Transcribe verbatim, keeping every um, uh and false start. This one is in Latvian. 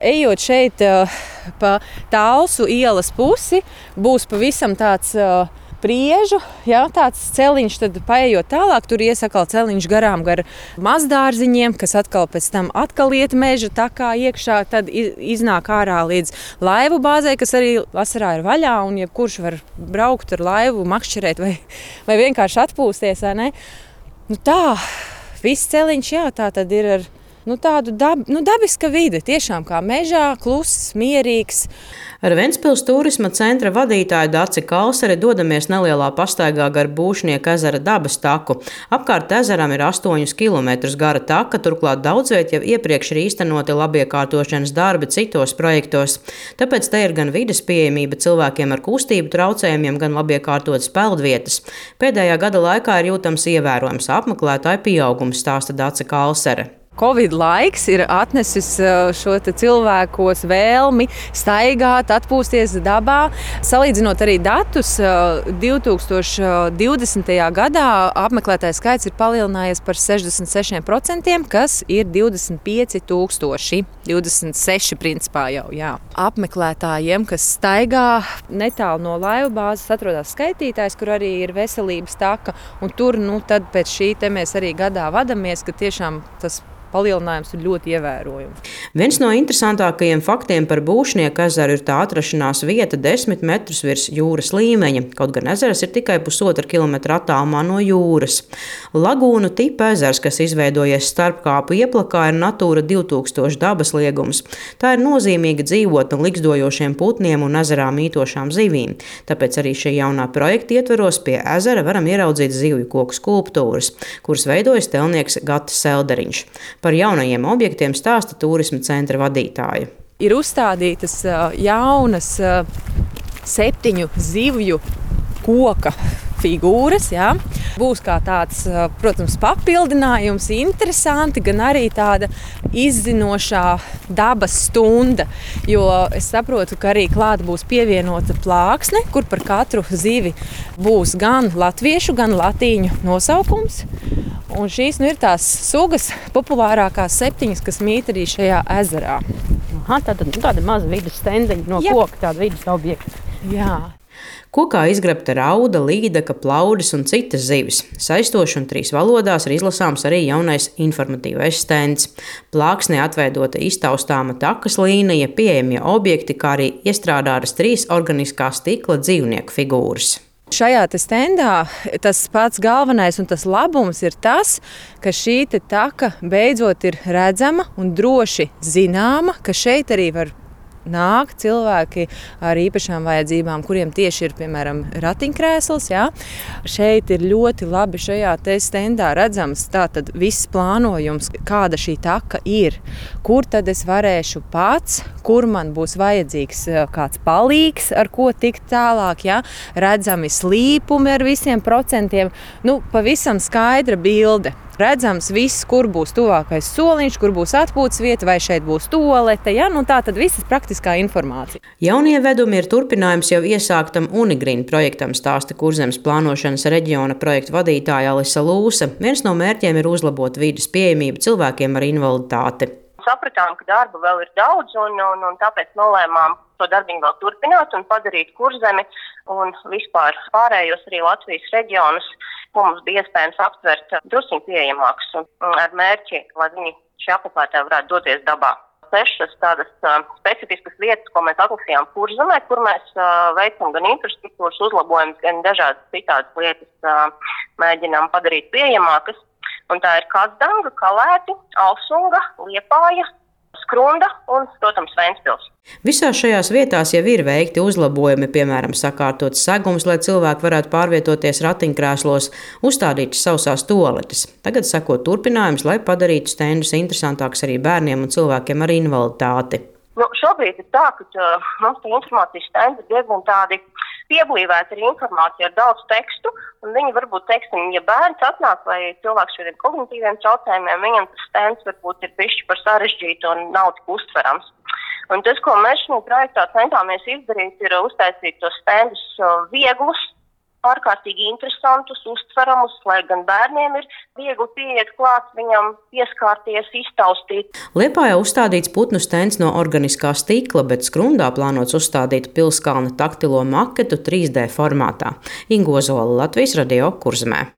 Ejot šeit pa Talsu ielas pusi, būs pavisam tāds priežu, jā, tāds celiņš, tad paejot tālāk, tur ies atkal celiņš garām gar mazdārziņiem, kas atkal pēc tam atkal iet meža takā iekšā, tad iznāk ārā līdz laivu bāzei, kas arī vasarā ir vaļā, un jebkurš var braukt ar laivu, makšķerēt vai, vai vienkārši atpūsties, vai ne? Nu tā, viss celiņš, jā, tā tad ir ar nu, tādu dab, nu, dabiska vide, tiešām kā mežā, kluss, mierīgs. Ar Ventspils turisma centra vadītāju Daci Kalseri dodamies nelielā pastaigā gar Būšnieku ezera dabas taku. Apkārt ezeram ir astoņus kilometrus gara taka, turklāt daudzviet jau iepriekš ir īstenoti labiekārtošanas darbi citos projektos. Tāpēc te ir gan vides pieejamība cilvēkiem ar kustību traucējumiem, gan labiekārtotas peldvietas. Pēdējā gada laikā ir jūtams ievērojams apmeklētāju pieaugums, stāsta Daci Kalseri. Covid laiks ir atnesis šo cilvēkos vēlmi staigāt, atpūsties dabā. Salīdzinot arī datus, divi tūkstoši divdesmitajā gadā apmeklētāju skaits ir palielinājies par sešdesmit sešiem procentiem, kas ir divdesmit pieci tūkstoši. divdesmit seši principā jau, jā. Apmeklētājiem, kas staigā netālu no laivu bāzes, atrodas skaitītājs, kur arī ir veselības taka, un tur, nu, tad pēc šī te mēs arī gadā vadamies, ka tiešām tas palielinājums ir ļoti ievērojams. Viens no interesantākajiem faktiem par Būšnieku ezeru ir tā atrašanās vieta desmit metrus virs jūras līmeņa, kaut gan ezers ir tikai pusotra kilometra attālumā no jūras. Lagūnu tipa ezers, kas izveidojies starpkāpu ieplakā, ir Natūra divi tūkstoši dabas liegums. Tā ir nozīmīga dzīvotne ligzdojošiem putniem un ezerā mītošām zivīm. Tāpēc arī šī jaunā projekta ietveros pie ezera varam ieraudzīt zivju koku skulptūras, kuras veidojas telnieks Gatis Selderiņš. Par jaunajiem objektiem stāsta turisma centra vadītāja. Ir uzstādītas jaunas septiņu zivju koka figūras. Jā. Būs kā tāds, protams, papildinājums, interesanti, gan arī tāda izzinošā dabas stunda, jo es saprotu, ka arī klāt būs pievienota plāksne, kur par katru zivi būs gan latviešu, gan latīņu nosaukums. Un šīs nu, ir tās sugas populārākās septiņas, kas mīt arī šajā ezerā. Aha, tāda, tāda maza vidas stendeņa no Jā. Koka, tāda vidas objekta. Jā. Kokā izgrabta rauda, līdaka, plaudis un citas zivis. Saistoši un trīs valodās ir izlasāms arī jaunais informatīvais stends. Plāksnē atveidota iztaustāma takas līnija, pieejamie objekti, kā arī iestrādātas trīs organiskā stikla dzīvnieku figūras. Šajā te stendā tas pats galvenais un tas labums ir tas, ka šī te taka beidzot ir redzama un droši zināma, ka šeit arī var nāk cilvēki ar īpašām vajadzībām, kuriem tieši ir, piemēram, ratiņkrēsls. Jā. Šeit ir ļoti labi šajā te stendā redzams tātad viss plānojums, kāda šī taka ir, kur tad es varēšu pats, kur man būs vajadzīgs kāds palīgs, ar ko tikt tālāk, jā. Redzami slīpumi ar visiem procentiem, nu, pavisam skaidra bilde. Redzams viss, kur būs tuvākais soliņš, kur būs atpūtas vieta, vai šeit būs tualete. Ja? Nu, tā tad visas praktiskā informācija. Jaunie vedumi ir turpinājums jau iesāktam Unigreen projektam, stāsta Kurzemes plānošanas reģiona projektu vadītāja Alisa Lūse. Viens no mērķiem ir uzlabot vides pieejamību cilvēkiem ar invaliditāti. Sapratām, ka darba vēl ir daudz, un, un, un tāpēc nolēmām to darbiņu vēl turpināt un padarīt Kurzemi un vispār pārējos arī Latvijas reģionus, ko mums bija iespējams aptvert drusciņ pieejamākus ar mērķi, lai viņi šie apmeklētāji varētu doties dabā. Sešas tādas uh, specifiskas vietas, ko mēs atlasījām Kurzemē, kur mēs uh, veicam gan infrastruktūras uzlabojumus, gan dažādas citādas lietas uh, mēģinām padarīt pieejamākas. Un tā ir Kazdanga, Kalēti, Alsunga, Liepāja, Skrunda un, protams, Ventspils. Visās šajās vietās jau ir veikti uzlabojumi, piemēram, sakārtots segums, lai cilvēki varētu pārvietoties ratiņkrēslos, uzstādītas sausās tualetes. Tagad seko turpinājums, lai padarītu stendus interesantāks arī bērniem un cilvēkiem ar invaliditāti. Nu, šobrīd ir tā, ka uh, mums tie informācijas stendi ir diezgan tādi pieblīvēti ar informāciju, ar daudz tekstu, un viņi varbūt, teiksim, ja bērns atnāk vai cilvēks šādiem kognitīviem traucējumiem, viņam tas stends varbūt ir bišķi par sarežģītu un nav tik uztverams. Un tas, ko mēs šajā projektā centāmies izdarīt, ir uztaisīt tos stendus vieglus, ārkārtīgi interesantus, uztveramus, lai gan bērniem ir viegli pieiet klāt viņam, pieskārties, iztaustīt. Liepājā uzstādīts putnu stends no organiskā stikla, bet Skrundā plānots uzstādīt Pilskalna taktilo maketu trīs D formātā. Inga Ozola, Latvijas Radio, Kurzemē.